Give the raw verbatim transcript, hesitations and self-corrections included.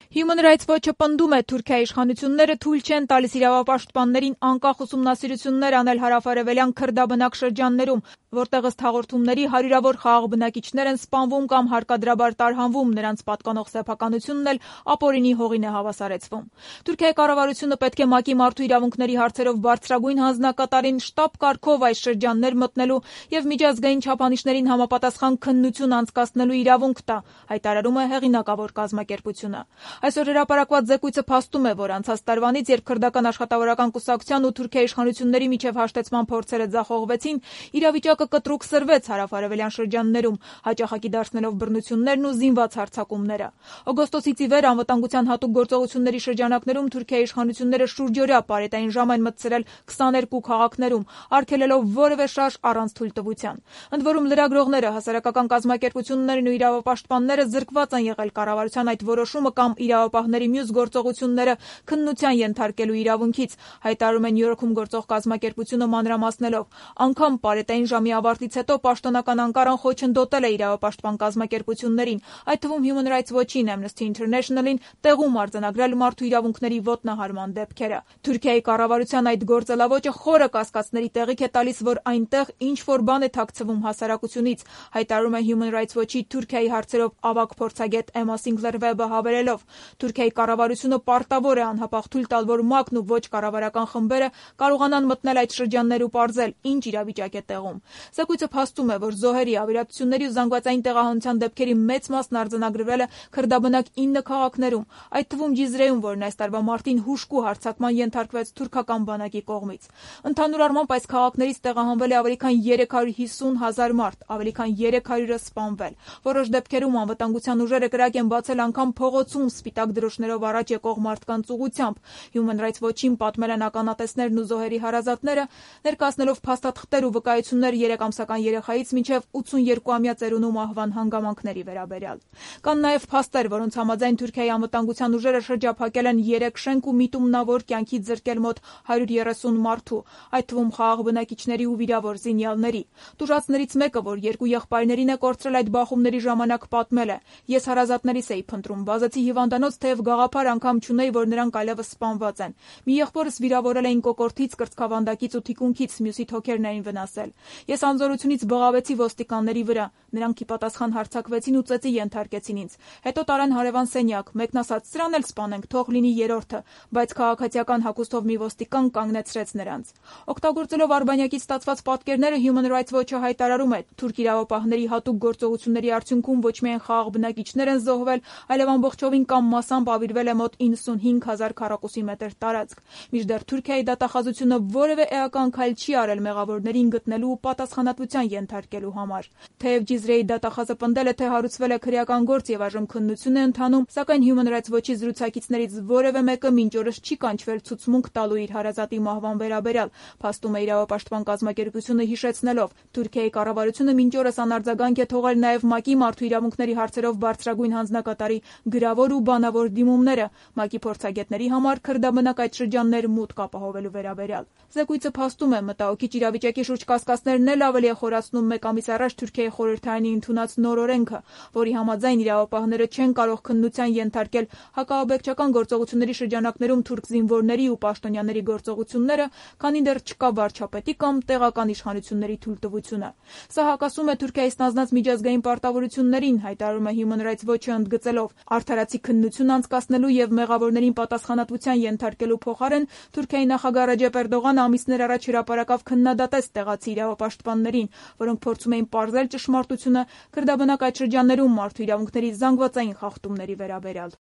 Human Rights Watch-ը պնդում է, Թուրքիայի իշխանությունները թույլ չեն տալիս իրավապաշտպաններին անկախ ուսումնասիրություններ անել հարավարևելյան քրդաբնակ շրջաններում, որտեղ ըստ հաղորդումների հարյուրավոր խաղաղ բնակիչներ են սպանվում կամ հարկադրաբար տարհանվում, նրանց պատկանող սեփականությունն էլ ապօրինի հողին է հավասարեցվում։ Թուրքիայի կառավարությունը պետք է ՄԱԿ-ի մարդու իրավունքների հարցերով բարձրագույն հանձնակատարին շտապ կարգով այս շրջաններ մտնելու եւ միջազգային չափանիշներին համապատասխան քննություն անցկացնելու իրավունք տա, հայտարարում է հեղինակավոր կազմակերպությունը։ Այսօր հրապարակված զեկույցը փաստում է, որ անցած տարվանից, երբ քրդական աշխատավորական կուսակցության ու Թուրքիայի իշխանությունների միջև հաշտեցման փորձերը ձախողվեցին, իրավիճակը կտրուկ սրվեց հարավարևելյան շրջաններում, հաճախակի դարձնելով բռնություններն ու զինված հարձակումները։ Օգոստոսից ի վեր անվտանգության հատուկ գործողությունների շրջանակներում Թուրքիայի իշխանությունները շուրջօրյա պարետային ժամ են մտցրել քսաներկու քաղաքներում, արգելելով որևէ շարժ առանց թույլտվության։ Ընդ որում լրագրողները, հասարակական կազմակերպություններն ու իրավապաշտպանները զրկված են եղել կառավարության այդ որոշումը կամ իրավապահների մյուս գործողությունները քննության ենթարկելու իրավունքից, հայտարարում է Նյու Յորքում գործող կազմակերպությունը մանրամասնելով։ Անգամ պարետային ժամի ավարտից հետո պաշտոնական Անկարան խոչընդոտել է իրավապաշտպան կազմակերպություններին, այդ թվում Human Rights Watch-ին, Amnesty International-ին տեղում արձանագրել մարդու իրավունքների ոտնահարման դեպքերը։ Թուրքիայի կառավարության այդ գործելավոճը խորը կասկածների տեղիք է տալիս, որ այնտեղ ինչ-որ բան է թաքցվում հասարակությունից, հայտարարում է Human Rights Watch-ի Թուրքիայի հարցերով ավագ փորձագետ Էմմա Սինգլեր-Վեբը հավելելով. Թուրքիայի կառավարությունը պարտավոր է անհապաղ թույլ տալ, որ ՄԱԿ-ն ու ոչ կառավարական խմբերը կարողանան մտնել այդ շրջաններ ու պարզել, ինչ իրավիճակ է տեղում։ Զեկույցը փաստում է, որ զոհերի, ավերածությունների ու զանգվածային տեղահանության դեպքերի մեծ մասն արձանագրվել է քրդաբնակ ինը քաղաքներում, այդ թվում Ջիզրեում, որն այս տարվա մարտին հուժկու հարձակման ենթարկվեց թուրքական բանակի կողմից։ Ընդհանուր առմամբ այս քաղաքներից տեղահանվել է ավելի քան երեք հարյուր հիսուն հազար մարդ, ավելի քան երեք հարյուրը սպանվել։ Որոշ դեպքերում անվտանգության ուժերը կրակ են բացել անգամ փողոցում սպիտակ դրոշներով առաջ եկող մարդկանց ուղղությամբ։ Human Rights Watch-ին պատմել են ականատեսներն ու զոհերի հարազատները, ներկայացնելով փաստաթղթեր ու վկայություններ երեքամսական երեխայից մինչև ութսունյոթամյա ծերունու մահվան հանգամանքների վերաբերյալ։ Կան նաև փաստեր, որոնց համաձայն Թուրքիայի անվտանգության ուժերը շրջափակել են երեք շենք ու միտումնավոր կյանքից զրկել մոտ հարյուր երեսուն մարդու, այդ թվում խաղաղ բնակիչների ու վիրավոր զինյալների։ Տուժածներից մեկը, որ երկու եղբայրներին է կորցրել այդ բախումների ժամանակ, պատմել է. Ես հարազատներիս էի փնտրում, վազեցի հիվանդանոց, թեև գաղափար անգամ չունեի, որ նրանք այլևս սպանված են։ Մի եղբորս վիրավորել էին կոկորդից, կրծքավանդակից ու թիկունքից, մյուսի թոքերն էին վնասել։ Ես անզորությունից բղավեցի ոստիկանների վրա, նրանք ի պատասխան հարձակվեցին ու ծեծի ենթարկեցին ինձ։ Հետո տարան հարևան սենյակ, մեկն ասաց՝ սրան էլ սպանենք, թող լինի երրորդը, բայց քաղաքացիական հագուստով մի ոստիկան կանգնեցրեց նրանց։ Օգտագործելով Արբանյակից ստացված պատկերները Human Rights Watch-ը հայտարարում է, թուրք իրավապահների հատուկ գործողությունների արդյունքում ոչ միայն խաղաղ բնակիչներ են զոհվել, այլև ամբողջովին կամ մասամբ ավիրվել է մոտ իննսունհինգ հազար քառակուսի մետր տարածք։ Մինչդեռ Թուրքիայի դատախազությունը որևէ էական քայլ չի արել մեղավորներին գտնելու ու պատասխանատվության ենթարկելու համար։ Թեև Ջիզրեի դատախազը պնդել է, թե հարուցվել է քրեական գործ եւ այժմ քննություն է ընթանում, սակայն Human Rights Watch-ի զրուցակիցներից որևէ մեկը մինչ օրս չի կանչվել ցուցմունք տալու իր հարազատի մահվան վերաբերյալ, փաստում է իրավապաշտպան կազմակերպությունը հիշեցնելով. Թուրքիայի կառավարությունը մինչ օրս անարձագանք է թողել նաև ՄԱԿ-ի մարդու իրավունքների հարցերով բարձրագույն հանձնակատարի գրավոր ու բանավոր դիմումները ՄԱԿ-ի փորձագետների համար քրդաբնակ այդ շրջաններ մուտք ապահովելու վերաբերյալ։ Զեկույցը փաստում է, մտահոգիչ իրավիճակի շուրջ կասկածներն էլ ավելի է խորացնում մեկ ամիս առաջ Թուրքիայի խորհրդարանի ընդունած նոր օրենքը, որի համաձայն իրավապահները չեն կարող քննության ենթարկել հակաաբեկչական գործողությունների շրջանակներում թուրք զինվորների ու պաշտոնյաների գործողությունները, քանի դեռ չկա վարչապետի կամ տեղական իշխանությունների թույլտվությունը։ Սա հակասում է Թուրքիայի ստանձնած միջազգային պարտավորություններին, հայտարարում է Human Rights Watch-ը ընդգծելով. արդարացի քննություն անցկացնելու եւ մեղավորներին պատասխանատվության ենթարկելու փոխարեն Թուրքիայի նախագահ Ռեջեփ Էրդողանը ամիսներ առաջ հրապարակավ քննադատեց տեղացի իրավապաշտպաններին, որոնք փորձում էին պարզել ճշմարտությունը քրդաբնակ այդ շրջաններում մարդու իրավունքների զանգվածային խախտումների վերաբերյալ։